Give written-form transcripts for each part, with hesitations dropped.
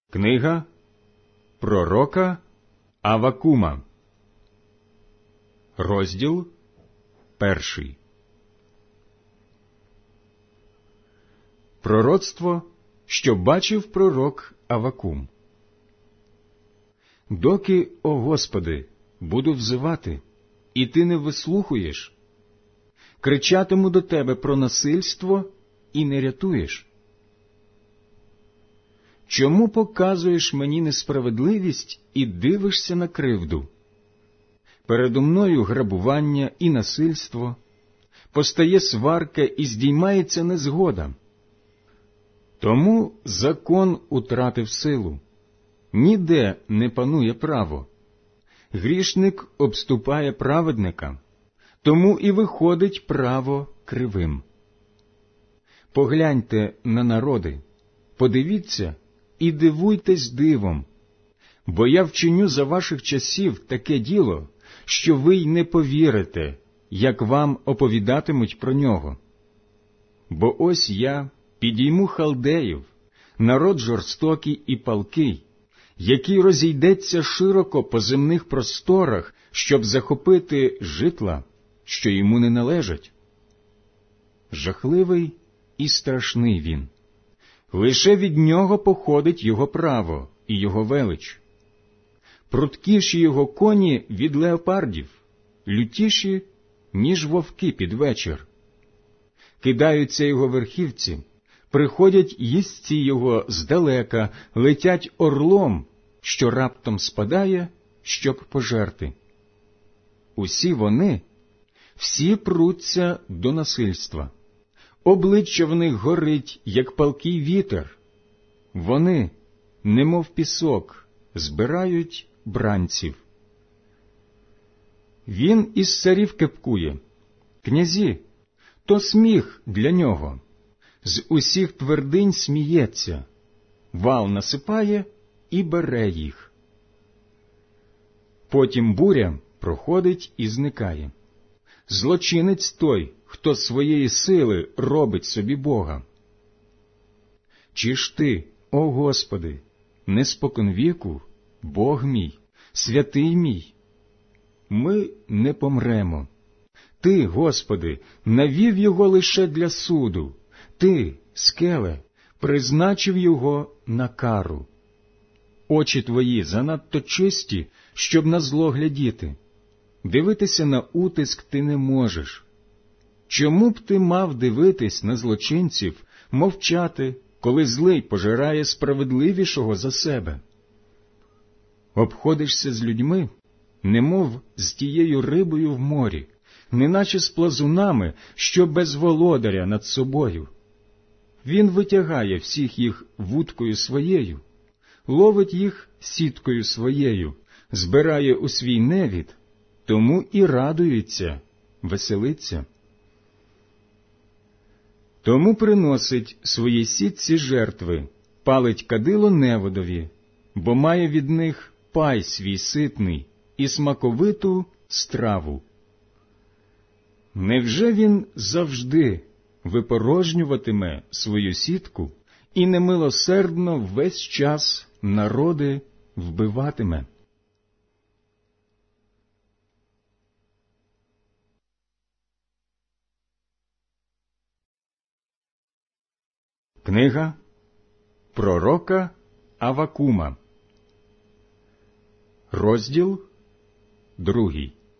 Книга пророка Аввакума, розділ 1. Пророцтво, що бачив пророк Аввакум. Доки, о Господи, буду взивати, і Ти не вислухаєш, кричатиму до Тебе про насильство і не рятуєш. Чому показуєш мені несправедливість і дивишся на кривду? Передо мною грабування і насильство, постає сварка і здіймається незгода. Тому закон утратив силу, ніде не панує право. Грішник обступає праведника, тому і виходить право кривим. Погляньте на народи, подивіться і дивуйтесь дивом, бо я вчиню за ваших часів таке діло, що ви й не повірите, як вам оповідатимуть про нього. Бо ось я підійму халдеїв, народ жорстокий і палкий, який розійдеться широко по земних просторах, щоб захопити житла, що йому не належать. Жахливий і страшний він. Лише від нього походить його право і його велич. Пруткіші його коні від леопардів, лютіші, ніж вовки під вечір. Кидаються його верхівці, приходять їстці його здалека, летять орлом, що раптом спадає, щоб пожерти. Усі вони, всі пруться до насильства. Обличчя в них горить, як палкий вітер. Вони, немов пісок, збирають бранців. Він із царів кепкує. Князі, то сміх для нього. З усіх твердинь сміється. Вал насипає і бере їх. Потім буря проходить і зникає. Злочинець той, хто своєї сили робить собі Бога. Чи ж ти, о Господи, не споконвіку, Бог мій, святий мій? Ми не помремо. Ти, Господи, навів його лише для суду. Ти, скеле, призначив його на кару. Очі твої занадто чисті, щоб на зло глядіти. Дивитися на утиск ти не можеш. Чому б ти мав дивитись на злочинців, мовчати, коли злий пожирає справедливішого за себе? Обходишся з людьми, немов з тією рибою в морі, неначе з плазунами, що без володаря над собою. Він витягає всіх їх вудкою своєю, ловить їх сіткою своєю, збирає у свій невід, тому і радується, веселиться. Тому приносить своїй сітці жертви, палить кадило неводові, бо має від них пай свій ситний і смаковиту страву. Невже він завжди випорожнюватиме свою сітку і немилосердно весь час народи вбиватиме? Книга пророка Аввакума, розділ 2.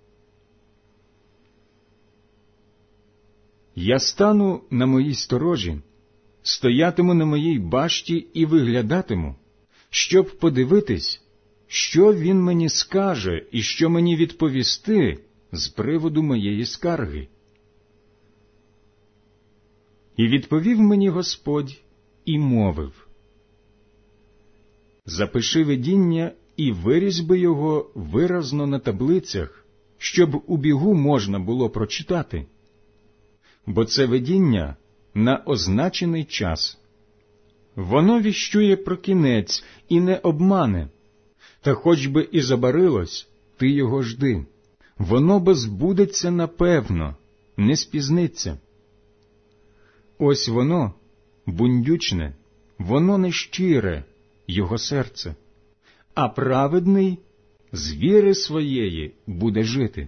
Я стану на моїй сторожі, стоятиму на моїй башті і виглядатиму, щоб подивитись, що він мені скаже і що мені відповісти з приводу моєї скарги. І відповів мені Господь і мовив: запиши видіння і вирізьби його виразно на таблицях, щоб у бігу можна було прочитати. Бо це видіння на означений час. Воно віщує про кінець і не обмане, та хоч би і забарилось, ти його жди. Воно бо збудеться напевно, не спізниться. Ось воно, бундючне, воно нещире, його серце, а праведний з віри своєї буде жити.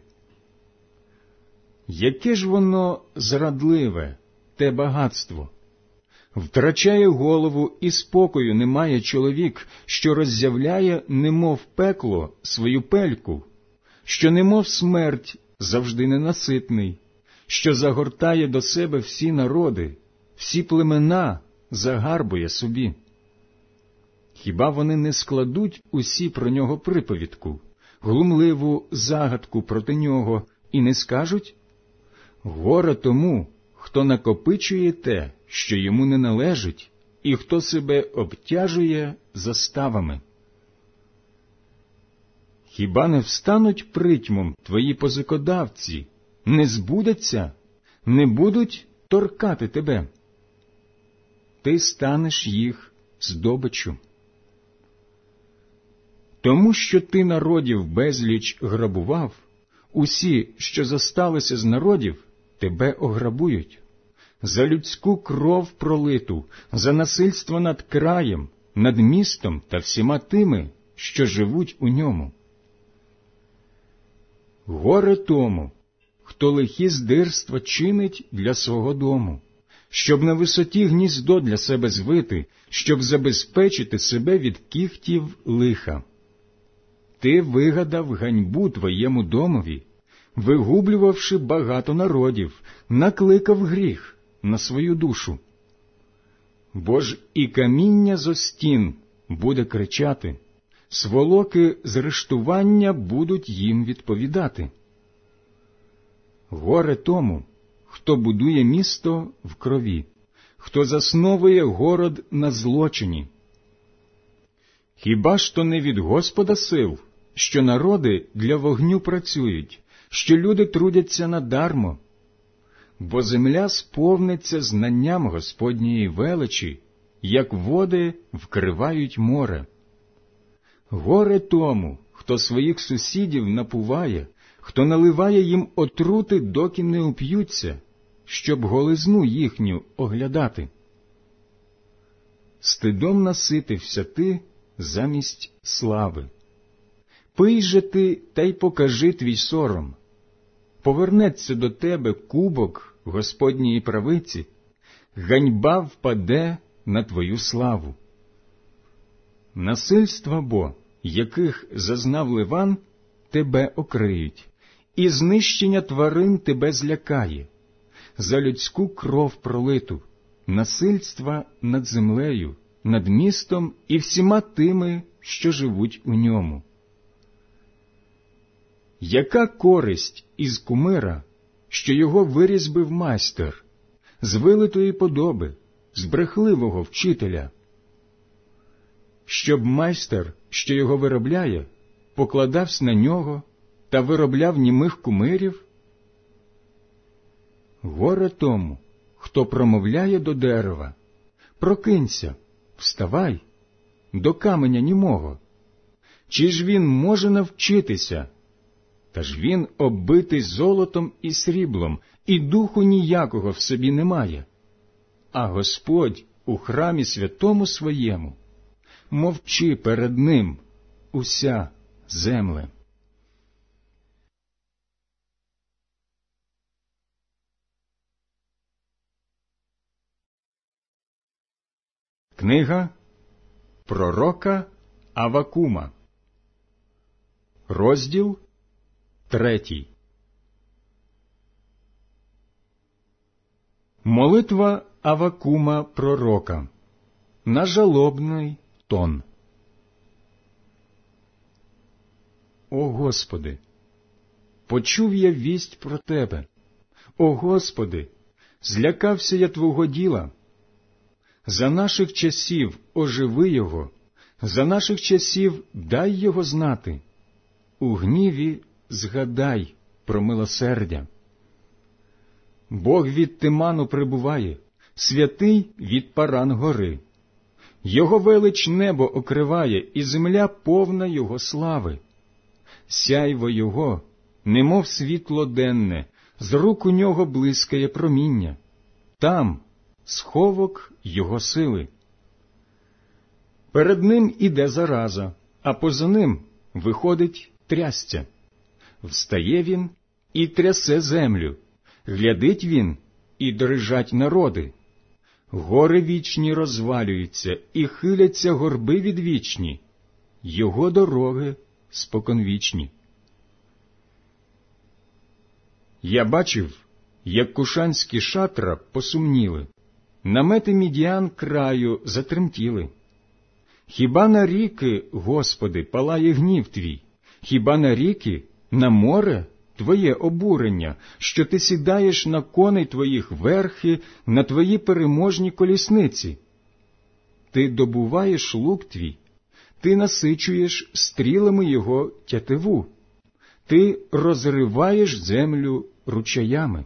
Яке ж воно зрадливе, те багатство! Втрачає голову і спокою немає чоловік, що роззявляє, немов пекло, свою пельку, що немов смерть завжди ненаситний, що загортає до себе всі народи, всі племена загарбує собі. Хіба вони не складуть усі про нього приповідку, глумливу загадку проти нього, і не скажуть: горе тому, хто накопичує те, що йому не належить, і хто себе обтяжує заставами? Хіба не встануть притьмом твої позикодавці, не збудеться, не будуть торкати тебе? Ти станеш їх здобиччю. Тому що ти народів безліч грабував, усі, що зосталися з народів, тебе ограбують. За людську кров пролиту, за насильство над краєм, над містом та всіма тими, що живуть у ньому. Горе тому, хто лихі здирства чинить для свого дому, щоб на висоті гніздо для себе звити, щоб забезпечити себе від кіхтів лиха. Ти вигадав ганьбу твоєму домові, вигублювавши багато народів, накликав гріх на свою душу. Бо ж і каміння зо стін буде кричати, сволоки з рештування будуть їм відповідати. Горе тому, хто будує місто в крові, хто засновує город на злочині. Хіба ж то не від Господа сил, що народи для вогню працюють, що люди трудяться надармо? Бо земля сповниться знанням Господньої величі, як води вкривають море. Горе тому, хто своїх сусідів напуває, хто наливає їм отрути, доки не уп'ються, щоб голизну їхню оглядати. Стидом наситився ти замість слави. Пий же ти та й покажи твій сором. Повернеться до тебе кубок Господньої правиці, ганьба впаде на твою славу. Насильства бо, яких зазнав Ливан, тебе окриють, і знищення тварин тебе злякає. За людську кров пролиту, насильства над землею, над містом і всіма тими, що живуть у ньому. Яка користь із кумира, що його вирізбив майстер, з вилитої подоби, з брехливого вчителя? Щоб майстер, що його виробляє, покладався на нього та виробляв німих кумирів? Горе тому, хто промовляє до дерева: прокинься, вставай, до каменя німого. Чи ж він може навчитися? Та ж він оббитий золотом і сріблом, і духу ніякого в собі немає. А Господь у храмі святому своєму, мовчи перед ним уся земле. Книга пророка Аввакума, розділ 3. Молитва Аввакума пророка на жалобний тон. О Господи, почув я вість про Тебе. О Господи, злякався я Твого діла. За наших часів оживи його, за наших часів дай його знати. У гніві згадай про милосердя. Бог від Тиману прибуває, святий від Паран гори. Його велич небо окриває, і земля повна його слави. Сяйво його, немов світло денне, з рук у нього блискає проміння. Там сховок його сили. Перед ним іде зараза, а поза ним виходить трясця. Встає він і трясе землю, глядить він і дрижать народи. Гори вічні розвалюються, і хиляться горби відвічні, його дороги споконвічні. Я бачив, як кушанські шатра посумніли, намети Мідіан краю затремтіли. Хіба на ріки, Господи, палає гнів Твій? Хіба на ріки, на море Твоє обурення, що Ти сідаєш на коней Твоїх верхи, на Твої переможні колісниці? Ти добуваєш лук Твій, Ти насичуєш стрілами його тятиву, Ти розриваєш землю ручаями.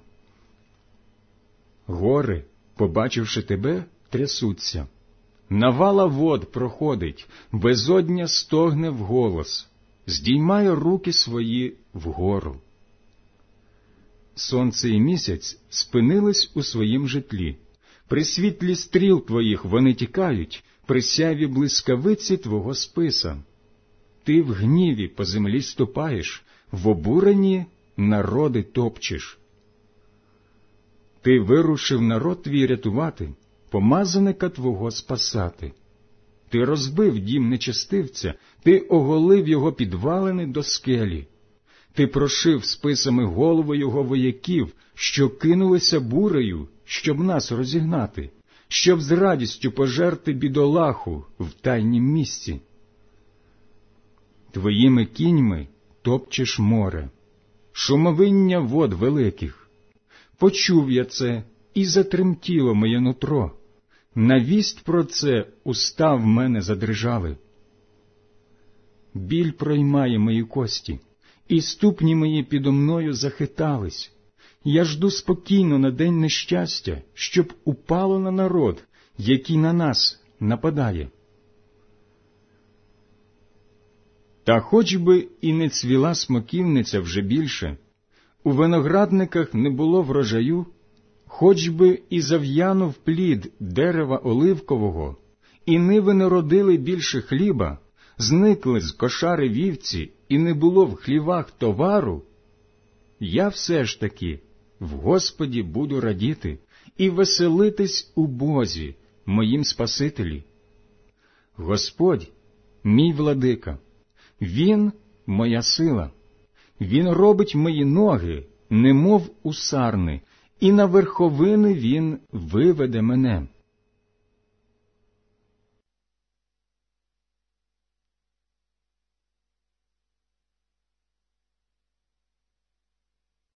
Гори, побачивши Тебе, трясуться. Навала вод проходить, безодня стогне вголос, здіймає руки свої вгору. Сонце і місяць спинились у своїм житлі. При світлі стріл Твоїх вони тікають, при сяві блискавиці Твого списа. Ти в гніві по землі ступаєш, в обуренні народи топчеш. Ти вирушив народ Твій рятувати, помазаника Твого спасати. Ти розбив дім нечестивця, Ти оголив його підвалини до скелі. Ти прошив списами голову його вояків, що кинулися бурею, щоб нас розігнати, щоб з радістю пожерти бідолаху в тайнім місці. Твоїми кіньми топчеш море, шумовиння вод великих. Почув я це, і затремтіло моє нутро. На вість про це уста в мене задрижали. Біль проймає мої кості, і ступні мої підо мною захитались. Я жду спокійно на день нещастя, щоб упало на народ, який на нас нападає. Та хоч би і не цвіла смоківниця вже більше, у виноградниках не було врожаю, хоч би і зав'янув плід дерева оливкового, і ниви не родили більше хліба, зникли з кошари вівці, і не було в хлівах товару, я все ж таки в Господі буду радіти і веселитись у Бозі, моїм Спасителі. Господь – мій владика, Він – моя сила, Він робить мої ноги, немов у сарни, і на верховини Він виведе мене.